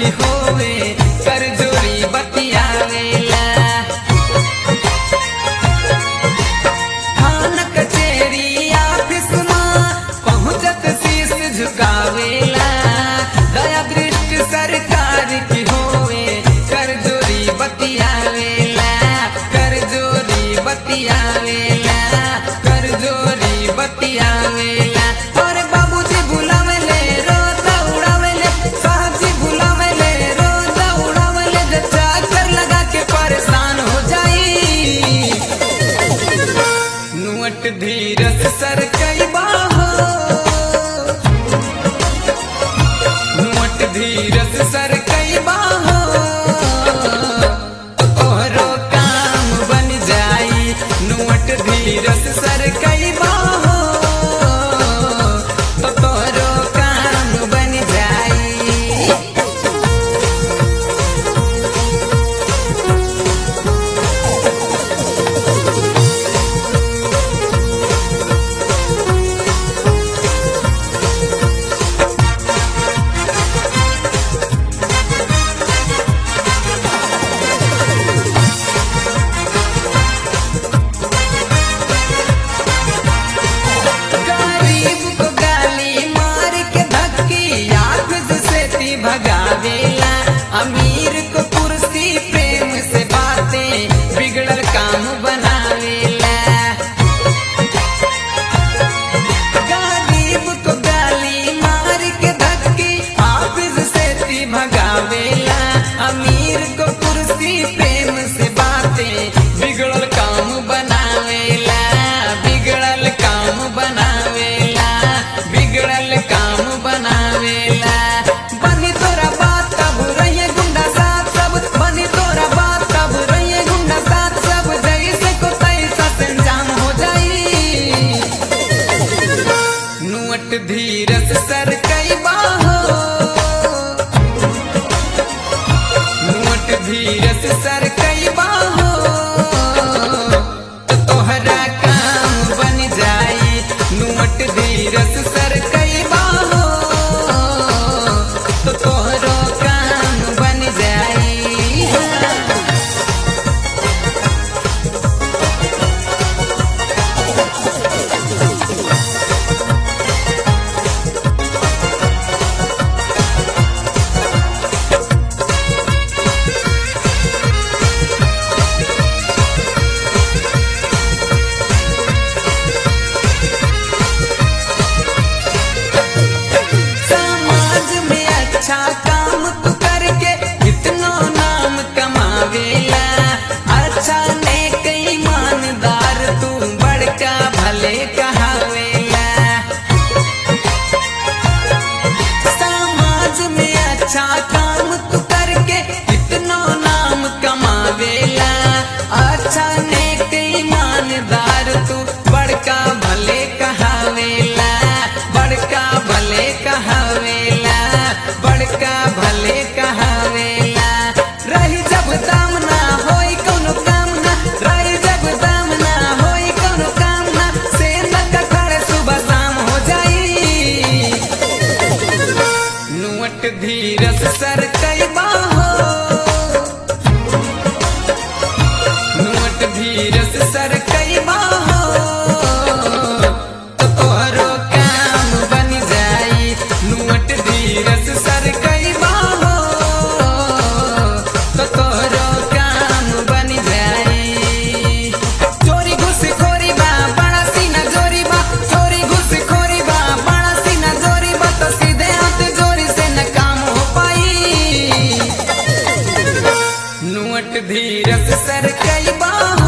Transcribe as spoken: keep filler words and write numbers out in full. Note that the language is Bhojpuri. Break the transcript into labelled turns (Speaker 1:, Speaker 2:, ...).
Speaker 1: की होवे कर जोरी बतियावेला। थाना कचेरी ऑफिस में पहुँचत शीश झुकावेला। दया दृष्टि सरकार की होवे कर जोरी बतियावेला, कर जोरी बतियावेला, कर जोरी बतियावेला। और बाबूजी बुलावेले रोता उड़ावेले, साहबजी बुलावेले रोता उड़ावेले। जब चक्कर लगा के परेशान हो जाई, नुअट धीरज सर कई बाहो, नुअट धीरज सर कई बाहो। तोहरो काम बन जाई, नुअट धीरज सर कई बाहो, तो तोहरो काम बन जाई। गरीब को गाली मार के धक्की ऑफिस से ती भगावेला। अमीर को कुर्सी प्रेम से बातें बिगड़ल काम बनावेला। गरीब को गाली मार के धक्की ऑफिस से ती भगावेला। अमीर को कुर्सी प्रेम से बातें बिगड़ल काम बनावेला, बिगड़ल काम बनावेला, बिगड़ल काम बनावेला। बनी तोरा बात तब रहिए गुंडा साथ सब, बनी तोरा बात तब रहिए गुंडा साथ सब। जैसे को तैसा संजाम हो जाई, नुअट धीरज सर कई बाहो, नुअट धीरज सर कई बाहो। तो तोहरा काम बन जाई, नुअट धीरज सर कई बाहो, तो तोहरो काम बन जाई। समाज में अच्छा काम तू करके कितनो नाम कमावेला। अच्छा नेक ईमानदार तू बड़का भले कहावेला। समाज में अच्छा काम तू करके कितनो नाम कमावेला। अच्छा नेक ईमानदार तू बड़का भले कहावेला, बड़का भले कहावेला, बड़का भले कहावेला। रही जब दाम ना होई कौनो काम ना, रही जब दाम ना होई कौनो काम ना। से न कखड़े सुबह शाम हो जाई, नुअट धीरज सर कई बाहो, नुअट धीरज सर कई बाहो। तो तोहरो काम बन जाई, नुअट धीरज सर कई बाहो, तो तोहरो काम बन जाई। चोरी घुसखोरी बा बड़ा सीना जोरी बा, चोरी घुसखोरी बा बड़ा सीना जोरी बा। तो सीधे हाथ जोरी से न काम हो पाई, नुअट धीरज सर कई बाहो।